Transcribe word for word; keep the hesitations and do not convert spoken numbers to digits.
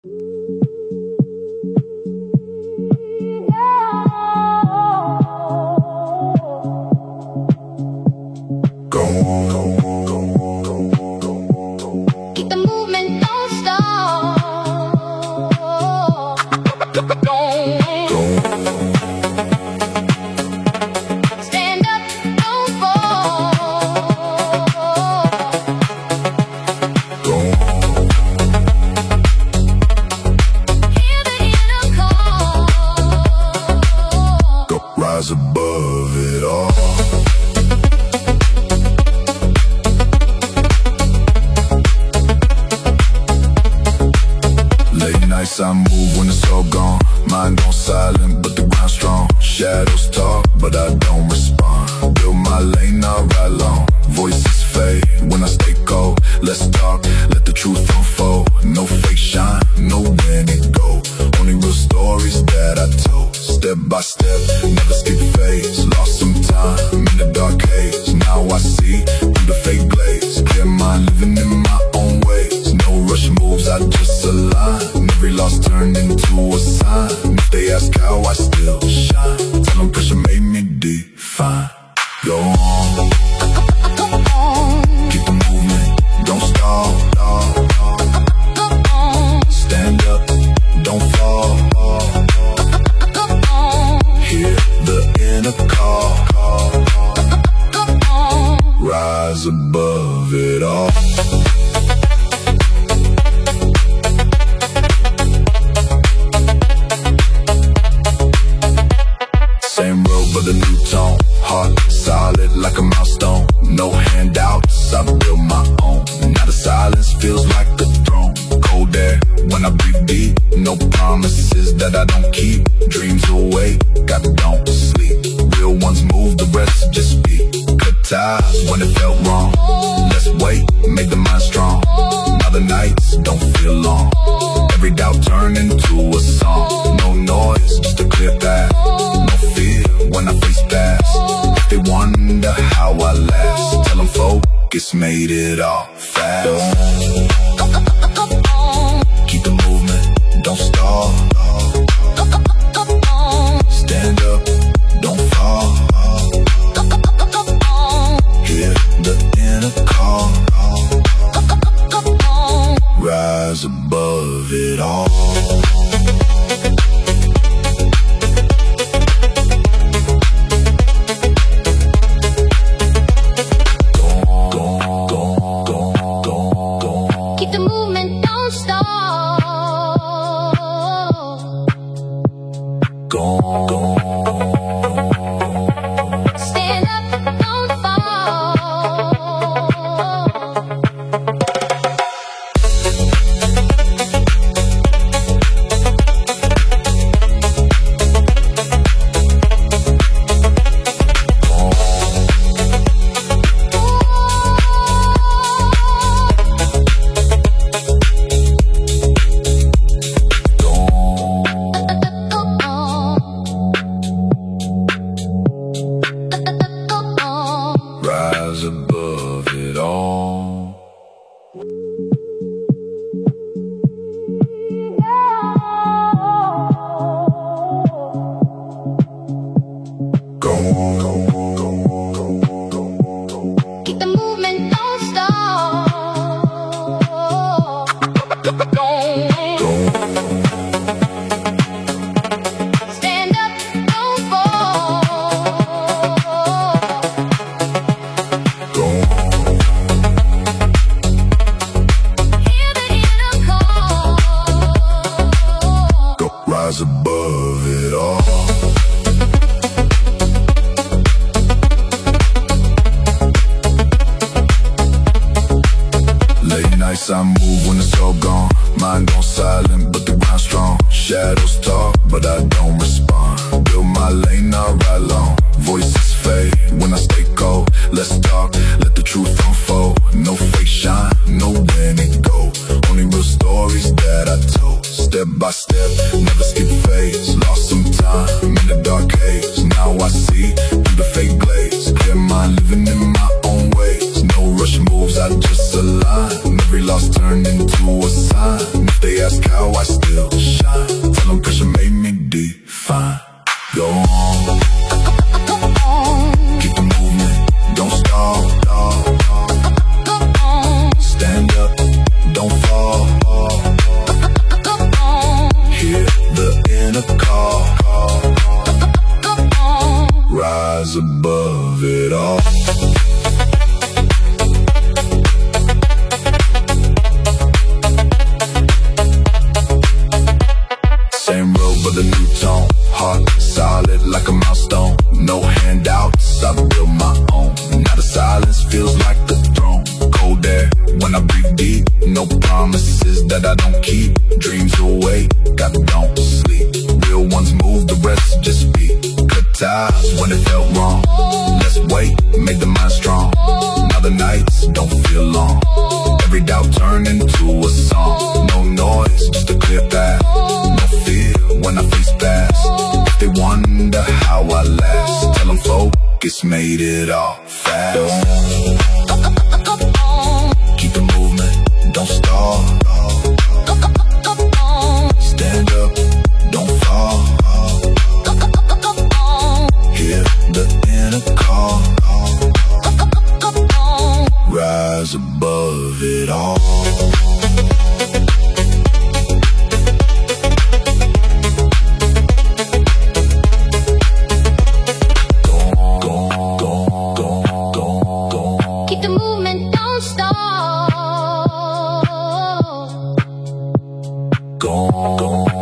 Rise above it all. Late nights I move when it's all gone. Mind on silent but the ground strong. Shadows talk but I don't respond. Build my lane, I ride long. Voices fade when I stay cold. Let's talk, let the truth unfold. No fake shine, no when it go. Only real stories that I told. Step by step, never skip phase. Lost some time in the dark haze. Now I see through the fake glaze. Clear mind, living in my own ways. No rush moves, I just align. Every loss turned into a sign. If they ask how I still shine, tell them pressure made me define. Go on, keep the movement, don't stall. Stand up, don't fall. Hear the inner call. Rise above it all. Same road but a new tone. Heart solid like a milestone. No handouts, I build my own. Now the silence feels like a throne. Cold air when I breathe deep. No promises that I don't keep. Dreams away, God don't sleep. Real ones move, the rest just speak. Cut ties when it felt wrong. Let's wait, make the mind strong. Now the nights don't feel long. Every doubt turn into a song. No noise, just a clear path. No fear when I face past. If they wonder how I last, tell them focus made it all fast. Keep the movement, don't stall. Stand up, don't fall. Hear the inner call. Rise above it all. Above it all. Go on, go on, go on, go on, go on. Keep the movement, don't stop. Go on. Go on. Stand up, don't fall. Hear the inner call. Go rise above it all. Late nights I move when it's all gone. Mind on silent but the ground strong. Shadows talk but I don't respond. Build my lane, I ride long. Voices fade when I stay cold. Let's talk, let the truth unfold. No fake shine, no when it go. Only real stories that I told. Step by step, never skip phase. Lost some time in the dark haze. Now I see through the fake glaze. Clear mind, living in my own ways. No rush moves, I just align. Every loss turned into a sign. If they ask how I still shine. Tell them pressure made me define. Go on, Go on, keep the movement, don't stall. go on, Stand up, don't fall. go on, Hear the inner call. go on. Rise above it all. Same road but a new tone. Heart solid like a milestone. No handouts, I build my own. Now the silence feels like the throne. Cold air when I breathe deep. No promises that I don't keep. Dreams away, God don't sleep. Real ones move, the rest just speak. Cut ties when it felt wrong. Let's wait, make the mind strong. Now the nights don't feel long. Every doubt turn into a song. No noise, just a clear path. No fear when I face past. If they wonder how I last, tell them focus made it all fast. Keep the movement, don't stall. Stand up, don't fall. Hear the inner call. Rise above it all. Keep the movement, don't stop. Go, go.